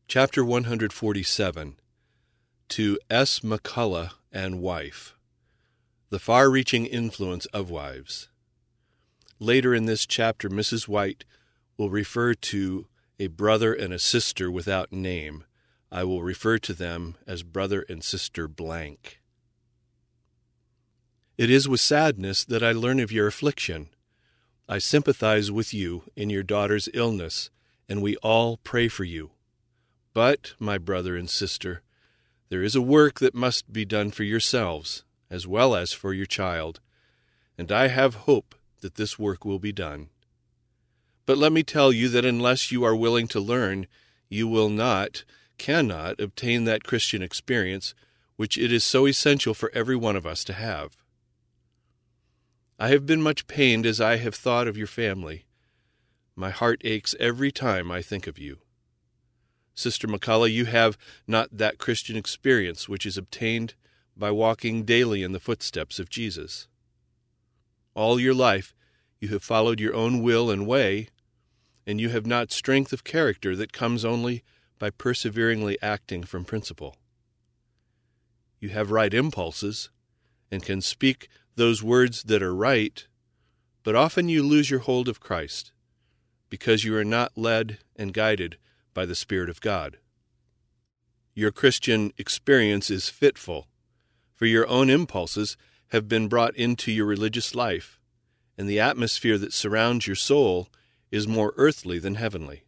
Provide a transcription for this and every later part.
Chapter 147. To S. McCullough and Wife. The Far-Reaching Influence of Wives. Later in this chapter, Mrs. White will refer to a brother and a sister without name. I will refer to them as brother and sister blank. It is with sadness that I learn of your affliction. I sympathize with you in your daughter's illness, and we all pray for you. But, my brother and sister, there is a work that must be done for yourselves, as well as for your child, and I have hope that this work will be done. But let me tell you that unless you are willing to learn, you cannot obtain that Christian experience which it is so essential for every one of us to have. I have been much pained as I have thought of your family. My heart aches every time I think of you. Sister McCullough, you have not that Christian experience which is obtained by walking daily in the footsteps of Jesus. All your life you have followed your own will and way, and you have not strength of character that comes only by perseveringly acting from principle. You have right impulses, and can speak those words that are right, but often you lose your hold of Christ, because you are not led and guided by the Spirit of God. Your Christian experience is fitful, for your own impulses have been brought into your religious life, and the atmosphere that surrounds your soul is more earthly than heavenly.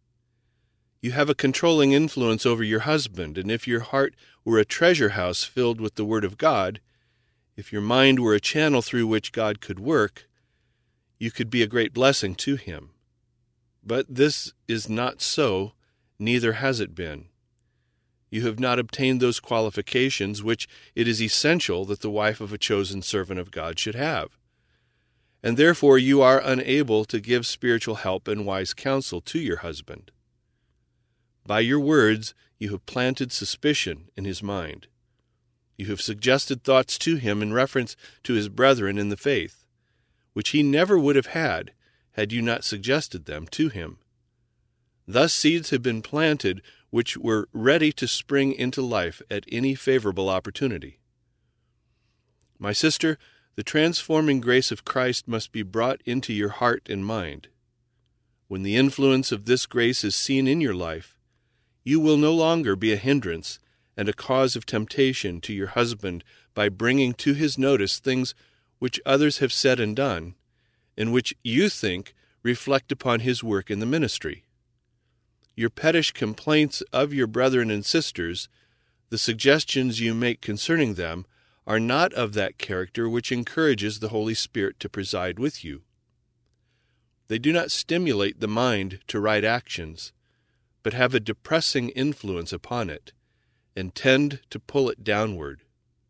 You have a controlling influence over your husband, and if your heart were a treasure house filled with the Word of God, if your mind were a channel through which God could work, you could be a great blessing to him. But this is not so, neither has it been. You have not obtained those qualifications which it is essential that the wife of a chosen servant of God should have, and therefore you are unable to give spiritual help and wise counsel to your husband. By your words you have planted suspicion in his mind. You have suggested thoughts to him in reference to his brethren in the faith, which he never would have had you not suggested them to him. Thus seeds have been planted which were ready to spring into life at any favorable opportunity. My sister, the transforming grace of Christ must be brought into your heart and mind. When the influence of this grace is seen in your life, you will no longer be a hindrance and a cause of temptation to your husband by bringing to his notice things which others have said and done, and which you think reflect upon his work in the ministry. Your pettish complaints of your brethren and sisters, the suggestions you make concerning them, are not of that character which encourages the Holy Spirit to preside with you. They do not stimulate the mind to right actions, but have a depressing influence upon it, and tend to pull it downward.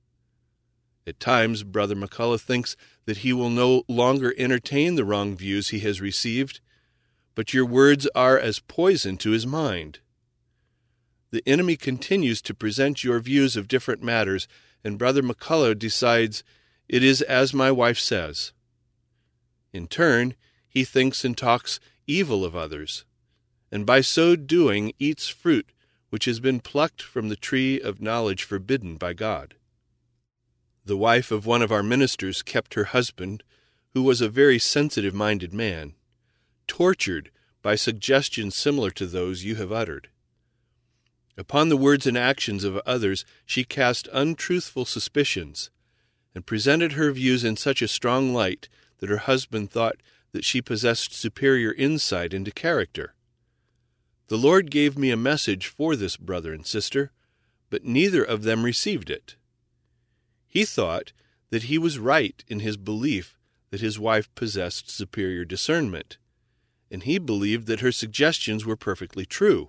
At times, Brother McCullough thinks that he will no longer entertain the wrong views he has received, but your words are as poison to his mind. The enemy continues to present your views of different matters, and Brother McCullough decides it is as my wife says. In turn, he thinks and talks evil of others, and by so doing eats fruit which has been plucked from the tree of knowledge forbidden by God. The wife of one of our ministers kept her husband, who was a very sensitive-minded man, tortured by suggestions similar to those you have uttered. Upon the words and actions of others she cast untruthful suspicions, and presented her views in such a strong light that her husband thought that she possessed superior insight into character. The Lord gave me a message for this brother and sister, but neither of them received it. He thought that he was right in his belief that his wife possessed superior discernment, and he believed that her suggestions were perfectly true.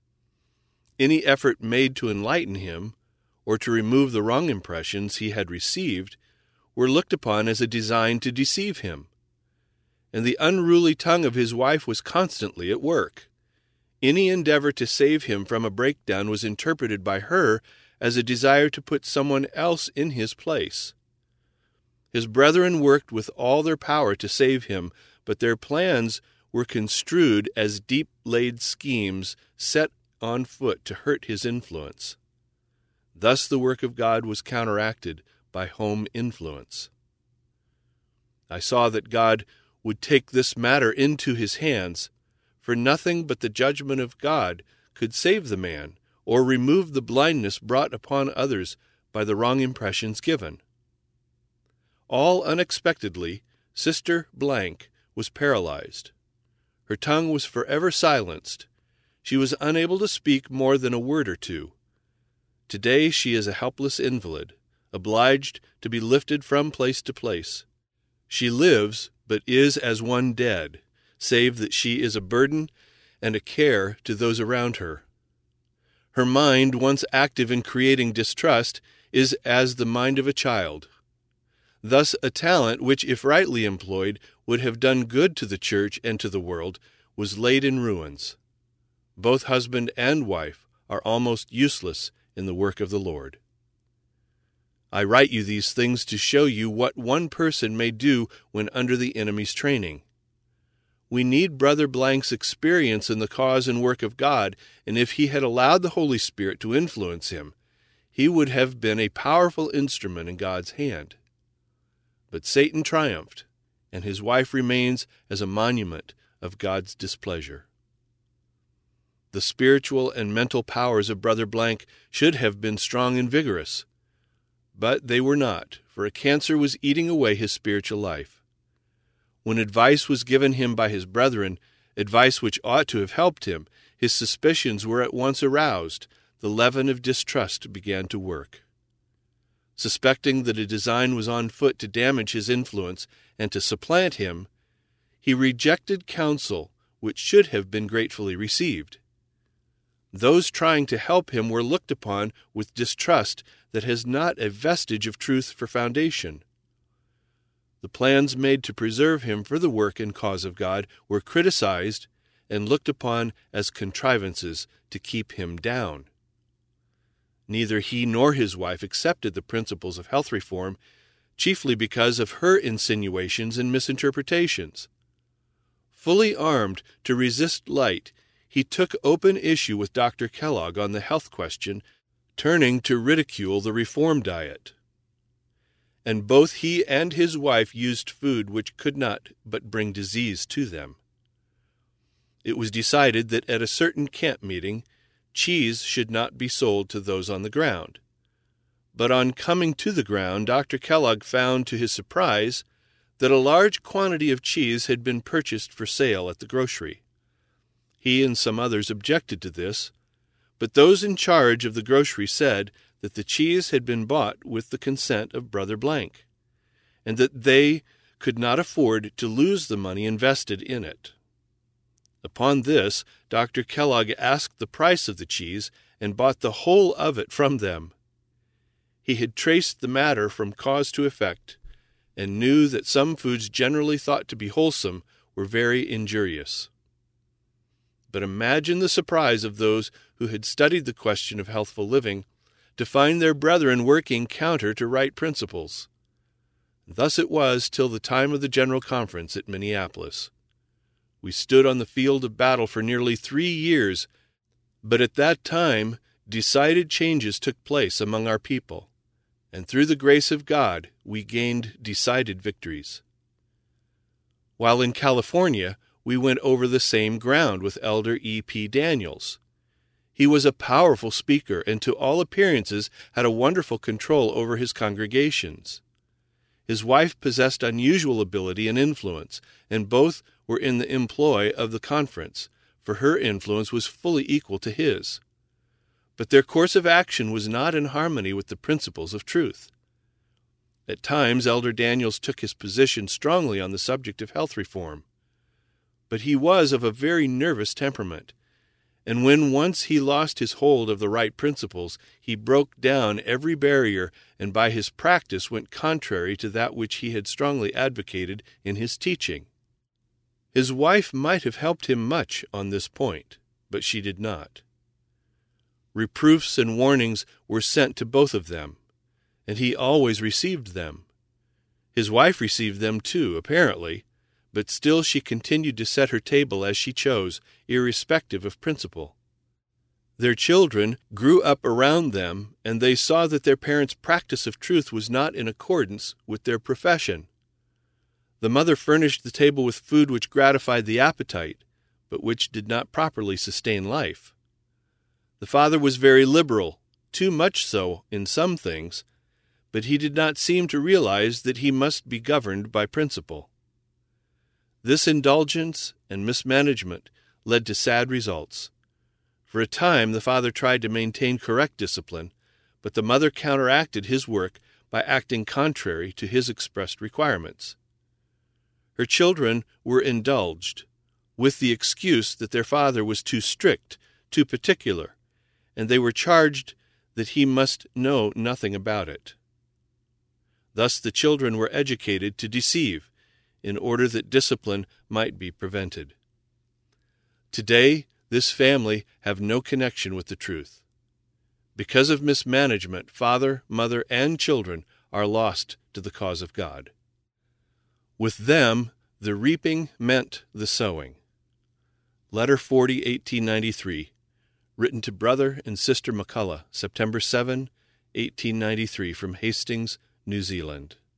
Any effort made to enlighten him, or to remove the wrong impressions he had received, were looked upon as a design to deceive him, and the unruly tongue of his wife was constantly at work. Any endeavor to save him from a breakdown was interpreted by her as a desire to put someone else in his place. His brethren worked with all their power to save him, but their plans were construed as deep-laid schemes set on foot to hurt his influence. Thus the work of God was counteracted by home influence. I saw that God would take this matter into his hands, for nothing but the judgment of God could save the man or remove the blindness brought upon others by the wrong impressions given. All unexpectedly, Sister Blank was paralyzed. Her tongue was forever silenced. She was unable to speak more than a word or two. Today she is a helpless invalid, obliged to be lifted from place to place. She lives, but is as one dead, save that she is a burden and a care to those around her. Her mind, once active in creating distrust, is as the mind of a child. Thus a talent which, if rightly employed, would have done good to the church and to the world, was laid in ruins. Both husband and wife are almost useless in the work of the Lord. I write you these things to show you what one person may do when under the enemy's training. We need Brother Blank's experience in the cause and work of God, and if he had allowed the Holy Spirit to influence him, he would have been a powerful instrument in God's hand. But Satan triumphed, and his wife remains as a monument of God's displeasure. The spiritual and mental powers of Brother Blank should have been strong and vigorous, but they were not, for a cancer was eating away his spiritual life. When advice was given him by his brethren, advice which ought to have helped him, his suspicions were at once aroused. The leaven of distrust began to work. Suspecting that a design was on foot to damage his influence and to supplant him, he rejected counsel which should have been gratefully received. Those trying to help him were looked upon with distrust that has not a vestige of truth for foundation. The plans made to preserve him for the work and cause of God were criticized and looked upon as contrivances to keep him down. Neither he nor his wife accepted the principles of health reform, chiefly because of her insinuations and misinterpretations. Fully armed to resist light, he took open issue with Dr. Kellogg on the health question, turning to ridicule the reform diet. And both he and his wife used food which could not but bring disease to them. It was decided that at a certain camp meeting, cheese should not be sold to those on the ground. But on coming to the ground, Dr. Kellogg found to his surprise that a large quantity of cheese had been purchased for sale at the grocery. He and some others objected to this, but those in charge of the grocery said that the cheese had been bought with the consent of Brother Blank, and that they could not afford to lose the money invested in it. Upon this, Dr. Kellogg asked the price of the cheese and bought the whole of it from them. He had traced the matter from cause to effect, and knew that some foods generally thought to be wholesome were very injurious. But imagine the surprise of those who had studied the question of healthful living to find their brethren working counter to right principles. Thus it was till the time of the General Conference at Minneapolis. We stood on the field of battle for nearly 3 years, but at that time decided changes took place among our people, and through the grace of God we gained decided victories. While in California, we went over the same ground with Elder E.P. Daniels. He was a powerful speaker and to all appearances had a wonderful control over his congregations. His wife possessed unusual ability and influence, and both were in the employ of the conference, for her influence was fully equal to his. But their course of action was not in harmony with the principles of truth. At times, Elder Daniels took his position strongly on the subject of health reform. But he was of a very nervous temperament, and when once he lost his hold of the right principles, he broke down every barrier and by his practice went contrary to that which he had strongly advocated in his teaching. His wife might have helped him much on this point, but she did not. Reproofs and warnings were sent to both of them, and he always received them. His wife received them too, apparently, but still she continued to set her table as she chose, irrespective of principle. Their children grew up around them, and they saw that their parents' practice of truth was not in accordance with their profession. The mother furnished the table with food which gratified the appetite, but which did not properly sustain life. The father was very liberal, too much so in some things, but he did not seem to realize that he must be governed by principle. This indulgence and mismanagement led to sad results. For a time, the father tried to maintain correct discipline, but the mother counteracted his work by acting contrary to his expressed requirements. Her children were indulged, with the excuse that their father was too strict, too particular, and they were charged that he must know nothing about it. Thus the children were educated to deceive, in order that discipline might be prevented. Today, this family have no connection with the truth. Because of mismanagement, father, mother, and children are lost to the cause of God. With them, the reaping meant the sowing. Letter 40, 1893, written to Brother and Sister McCullough, September 7, 1893, from Hastings, New Zealand.